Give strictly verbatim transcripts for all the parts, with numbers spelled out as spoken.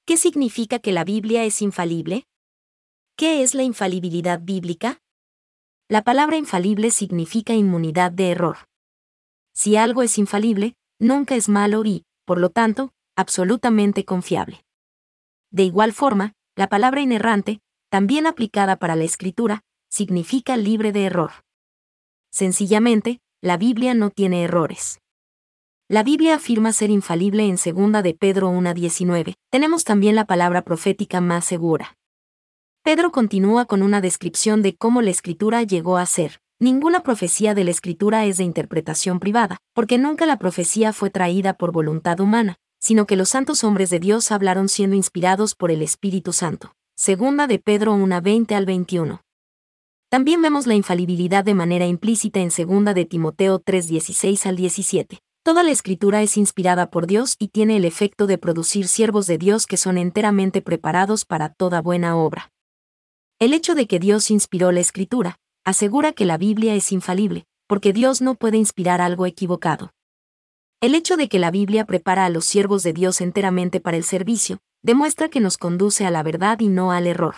¿Qué significa que la Biblia es infalible? ¿Qué es la infalibilidad bíblica? La palabra infalible significa inmunidad de error. Si algo es infalible, nunca es malo y, por lo tanto, absolutamente confiable. De igual forma, la palabra inerrante, también aplicada para la escritura, significa libre de error. Sencillamente, la Biblia no tiene errores. La Biblia afirma ser infalible en segunda de Pedro uno diecinueve. Tenemos también la palabra profética más segura. Pedro continúa con una descripción de cómo la escritura llegó a ser. Ninguna profecía de la escritura es de interpretación privada, porque nunca la profecía fue traída por voluntad humana, sino que los santos hombres de Dios hablaron siendo inspirados por el Espíritu Santo. Segunda de Pedro uno veinte al veintiuno. También vemos la infalibilidad de manera implícita en segunda de Timoteo tres dieciséis al diecisiete. Toda la escritura es inspirada por Dios y tiene el efecto de producir siervos de Dios que son enteramente preparados para toda buena obra. El hecho de que Dios inspiró la escritura asegura que la Biblia es infalible, porque Dios no puede inspirar algo equivocado. El hecho de que la Biblia prepara a los siervos de Dios enteramente para el servicio demuestra que nos conduce a la verdad y no al error.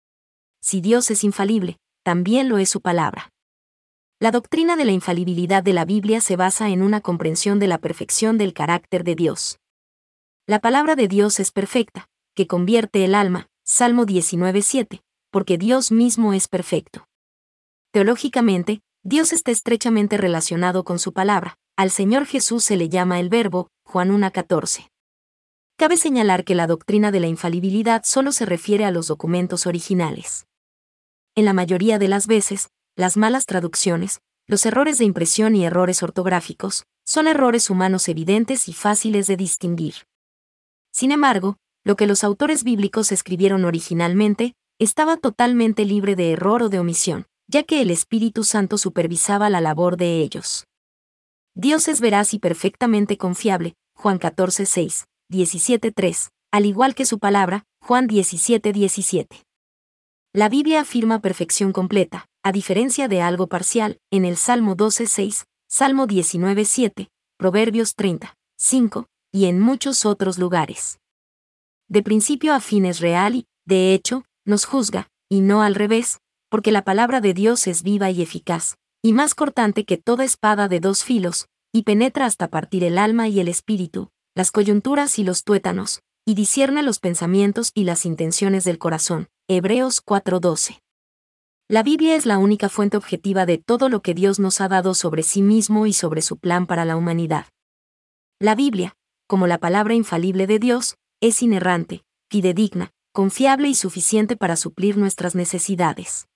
Si Dios es infalible, también lo es su palabra. La doctrina de la infalibilidad de la Biblia se basa en una comprensión de la perfección del carácter de Dios. La palabra de Dios es perfecta, que convierte el alma, Salmo diecinueve siete, porque Dios mismo es perfecto. Teológicamente, Dios está estrechamente relacionado con su palabra. Al Señor Jesús se le llama el Verbo, Juan uno catorce. Cabe señalar que la doctrina de la infalibilidad solo se refiere a los documentos originales. En la mayoría de las veces, las malas traducciones, los errores de impresión y errores ortográficos, son errores humanos evidentes y fáciles de distinguir. Sin embargo, lo que los autores bíblicos escribieron originalmente, estaba totalmente libre de error o de omisión, ya que el Espíritu Santo supervisaba la labor de ellos. Dios es veraz y perfectamente confiable, Juan catorce seis, diecisiete tres, al igual que su palabra, Juan diecisiete diecisiete. La Biblia afirma perfección completa, a diferencia de algo parcial, en el Salmo doce seis, Salmo diecinueve siete, Proverbios treinta cinco, y en muchos otros lugares. De principio a fin es real y, de hecho, nos juzga, y no al revés, porque la palabra de Dios es viva y eficaz, y más cortante que toda espada de dos filos, y penetra hasta partir el alma y el espíritu, las coyunturas y los tuétanos, y discierne los pensamientos y las intenciones del corazón. Hebreos cuatro doce. La Biblia es la única fuente objetiva de todo lo que Dios nos ha dado sobre sí mismo y sobre su plan para la humanidad. La Biblia, como la palabra infalible de Dios, es inerrante, fidedigna, confiable y suficiente para suplir nuestras necesidades.